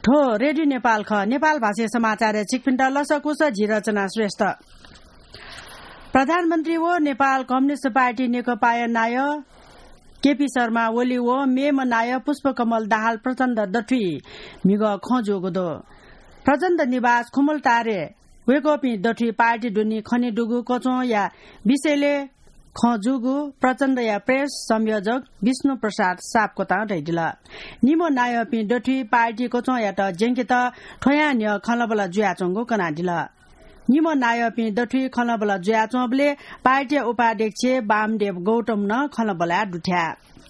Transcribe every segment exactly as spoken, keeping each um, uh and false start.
ठो रेडियो नेपाल ख नेपाल भाषा समाचार चिकपिन्ट लसकुस झिरचना श्रेष्ठ प्रधानमन्त्री वो नेपाल कम्युनिस्ट पार्टी नेकपा नाय केपी शर्मा ओली वो मेम नाय पुष्पकमल दाहाल प्रचण्ड दठी मिग खजोगदो प्रचण्ड निवास खुमल तारे वेकोपी दठी पार्टी दुनी खनी डुगु कचो या विषयले खजुगु प्रचण्ड या प्रेस संयोजक विष्णु प्रसाद सापकोता ढैडिला निमो नायपी डठी पार्टी कचो या त जेंकित ठयान्य खलबला जुयाचंगो कनाडिला निमो नायपी डठी खलबला जुयाचंबले पार्टी उपाध्यक्ष वामदेव गौतम न खलबला दुठ्या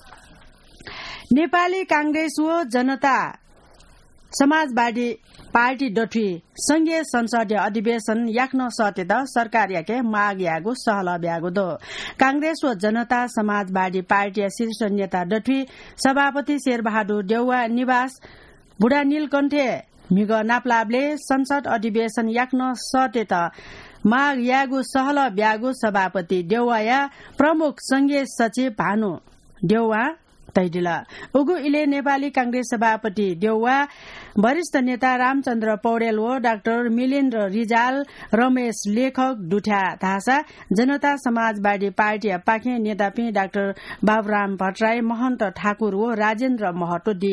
नेपाली कांग्रेस व जनता समाजवादी पार्टी डठी संघीय संसदीय अधिवेशन याक्न सतेद सरकार याके माग यागो सहल ब्यागो दो कांग्रेस व जनता समाजवादी पार्टी शीर्ष नेता डठी सभापति शेरबहादुर देउवा निवास बुढा नीलकण्ठे मिग नाप्लाबले संसद अधिवेशन याक्न सतेत माग यागो सहल ब्यागो सभापति देउवा या प्रमुख संघीय सचिव भानु देउवा तैडिला उगु इले नेपाली कांग्रेस सभापति देउवा वरिष्ठ नेता रामचन्द्र पौडेल व डाक्टर मिलिन्द्र रिजाल रमेश लेखक दुठ्या धासा जनता समाजवादी पार्टी पाखे नेता पि डाक्टर बाबुराम भट्टराई महन्त ठाकुर व राजेन्द्र महतो दि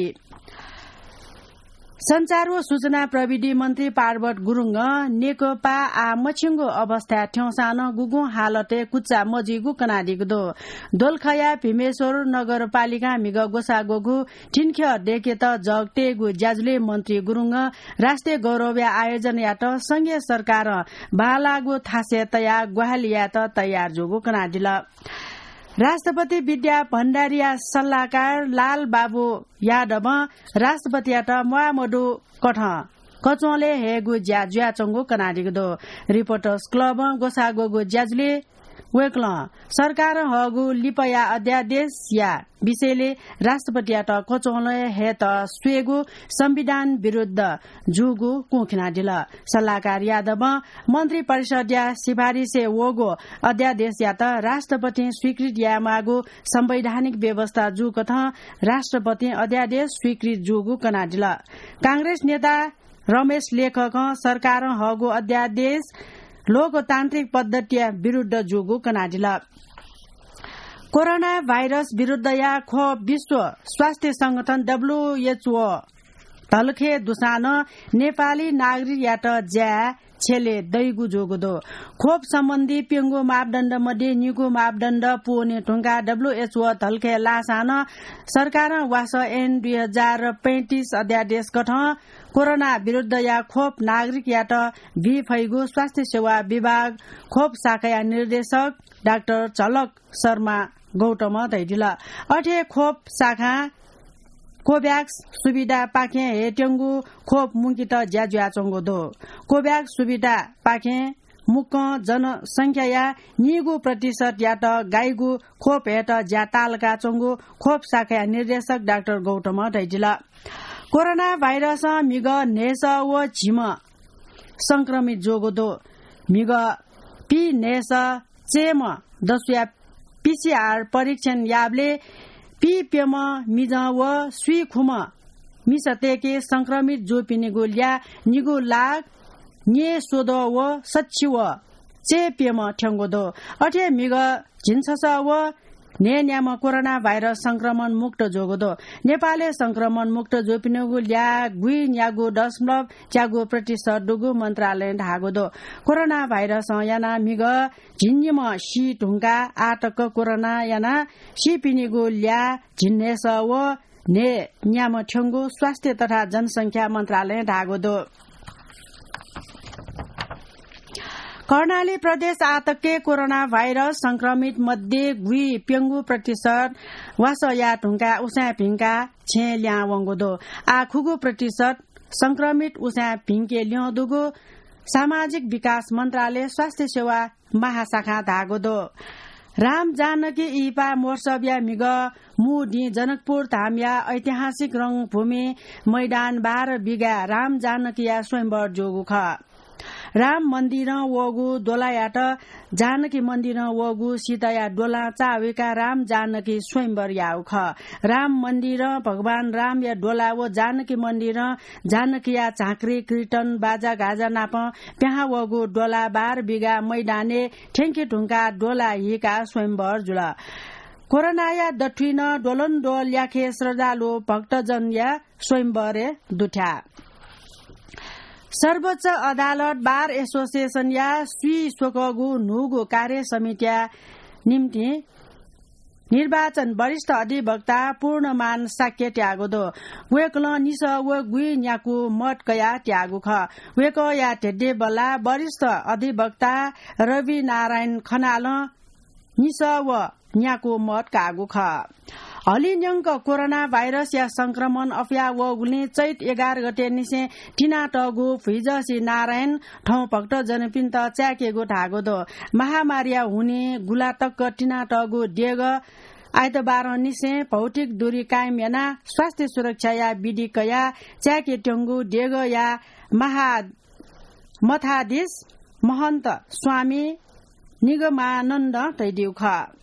संचार व सूचना प्रविधि मन्त्री पार्वत गुरुङ नेकपा आ मछिङ्गो अवस्था ठ्याउसान गुगु हालते कुच्चा मजिगु कनादिगदो दोलखया भीमेश्वर नगरपालिका मिग गोसा गोगु ठिनख्य देखे त जगटेगु ज्याजुले मन्त्री गुरुङ राष्ट्रिय गौरव आयोजन यात संघीय सरकार बालागु थासे तया ग्वाहालिया त तयार जोगु कनादिला राष्ट्रपति विद्या भण्डारिया सल्लाहकार लाल बाबु यादव राष्ट्रपतियाट मुहामडु कठ कचोले हेगु ज्या ज्याचंगु कनाडिगदो रिपोर्टर्स क्लब गोसागोगु ज्याजुले वेक्ल सरकार हगु लिपया अध्यादेश या विषयले राष्ट्रपतियाट कचोले हे त स्वेगु संविधान विरुद्ध जुगु कुखिनाडिल सल्लाहकार यादव मन्त्री परिषद या सिफारिसे वोगो अध्यादेश या त राष्ट्रपति स्वीकृत या मागु संवैधानिक व्यवस्था जु कथ राष्ट्रपति अध्यादेश स्वीकृत जुगु कनाडिल कांग्रेस नेता रमेश लेखक सरकार हगु अध्यादेश लोकतान्त्रिक पद्धतिया विरुद्ध जुगु कनाडिल कोरोना भाइरस विरुद्ध या खो विश्व स्वास्थ्य संगठन डब्ल्यूएचओ तलखे दुसान नेपाली नागरिक यात ज्या छेले दैगु जोगदो खोप सम्बन्धी पेंगु मापदण्ड मध्ये निगु मापदण्ड पुने ढुङ्गा डब्ल्यूएचओ तलखे लासान सरकार वास एन दुई हजार पैंतीस अध्यादेश गठ कोरोना विरुद्ध या खोप नागरिक यात भी फैगु स्वास्थ्य सेवा विभाग खोप शाखा निर्देशक डाक्टर झलक शर्मा गौतम दैडिला अठे खोप शाखा कोभ्याक्स सुविधा पाखे हेटेंगु खोप मुंकित ज्याजुया चंगो दो कोभ्याक्स सुविधा पाखे मुक जनसंख्या या निगु प्रतिशत या त गाईगु खोप हेट ज्या तालका चंगु खोप शाखा निर्देशक डाक्टर गौतम दैडिला कोरोना भाइरस मिग नेस व झिम संक्रमित जोगो दो मिग पी नेस चेम दसुया पीसीआर परीक्षण याबले पी पेम मिज व सुई खुम मिसतेके संक्रमित जो पिनिगु ल्या निगु लाग nye sodo wo sachi wo che pema thyango do athe miga जिनससा व ने न्याम कोरोना भाइरस संक्रमण मुक्त जोगो दो नेपालले संक्रमण मुक्त जोपिनगु ल्या गुइ न्यागु दशमलव च्यागु प्रतिशत दुगु मन्त्रालय ढागो दो कोरोना भाइरस याना मिग झिन्यम सी ढुङ्गा आटक कोरोना याना सी पिनिगु ल्या झिन्नेस व ने न्याम ठ्यंगु स्वास्थ्य तथा जनसंख्या मन्त्रालय ढागो दो कर्णाली प्रदेश आतके कोरोना भाइरस संक्रमित मध्ये गुइ पेंगु प्रतिशत वासया ढुङ्गा उसा भिङ्का छे ल्या वंगोदो आखुगु प्रतिशत संक्रमित उसा भिङ्के ल्याउँदुगु सामाजिक विकास मन्त्रालय स्वास्थ्य सेवा महाशाखा धागोदो राम जानकी इपा मोर्सब्या मिग मुडी जनकपुर धामया ऐतिहासिक रंगभूमि मैदान बाह्र बिगा राम जानकीया स्वयंवर जोगु ख राम मन्दिर वगु दोलायाट जानकी मन्दिर वगु सीताया डोला चावेका राम जानकी स्वयंवर याउख राम मन्दिर भगवान राम या डोला व जानकी मन्दिर जानकीया झाँक्री कीर्तन बाजा गाजा नाप प्याहा वगु डोला बार बिगा मैदाने ठेंकी ढुङ्गा डोला हिका स्वयंवर जुल कोरोनाया दठिन डोलन डोल याखे श्रद्धालु भक्तजन या स्वयंवरे दुठ्या सर्वोच्च अदालत बार एसोसिएसन या स्वी स्वकगु नुगु कार्य समितिया निम्ति निर्वाचन वरिष्ठ अधिवक्ता पूर्णमान साक्य त्यागो दो वेकल निस व गुई न्याकु मत कया त्यागु ख वेक या टेडे बला वरिष्ठ अधिवक्ता रवि नारायण खनाल निस व न्याकु मत कागु ख हलिन्यङक कोरोना भाइरस या संक्रमण अफिया वगुले चैत एघार गते निसे टिना टगु फिजसी नारायण ठौ भक्त जनपिन्त च्याकेगु ढागो दो महामारिया हुने गुलाटक टिना टगु डेग आइतबार निसे भौतिक दूरी कायम याना स्वास्थ्य सुरक्षा या विधिक या च्याके टंगु डेग या महा मठाधीश महन्त स्वामी निगमानन्द तैदिउख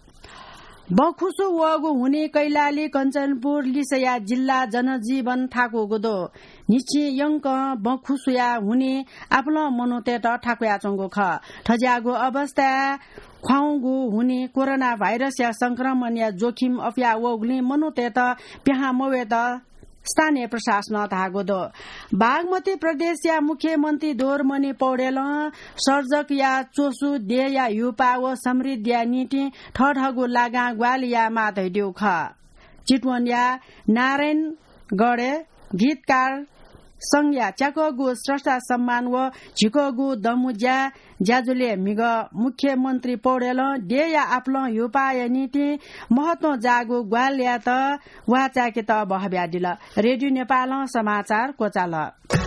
बखुसु वगु हुने कैलाली कञ्चनपुर लिसया जिल्ला जनजीवन ठाको गोदो निछि यंक बखुसुया हुने आफ्नो मनोतेट ठाकुया चंगो ख ठज्यागो अवस्था ख्वाउगु हुने कोरोना भाइरस या संक्रमण या जोखिम अफिया वगुले मनोतेट प्याहा मवेत स्थानीय प्रशासन धागो दो बागमती प्रदेश या मुख्यमन्त्री दोरमणि पौडेल सर्जक या चोसु दे या युपा व समृद्ध या नीति ठठगु लागा ग्वाल या माधैदेउ ख चितवन या नारायण गडे गीतकार संज्ञा च्याकगु श्रेष्ठ सम्मान व झिकगु दमुज्या ज्याजुले मिग मुख्यमन्त्री पौडेल डे या आफ्नो युपाय नीति महत्व जागु ग्वाल या त वा चाके त बहब्या दिल रेडियो नेपाल समाचार कोचाल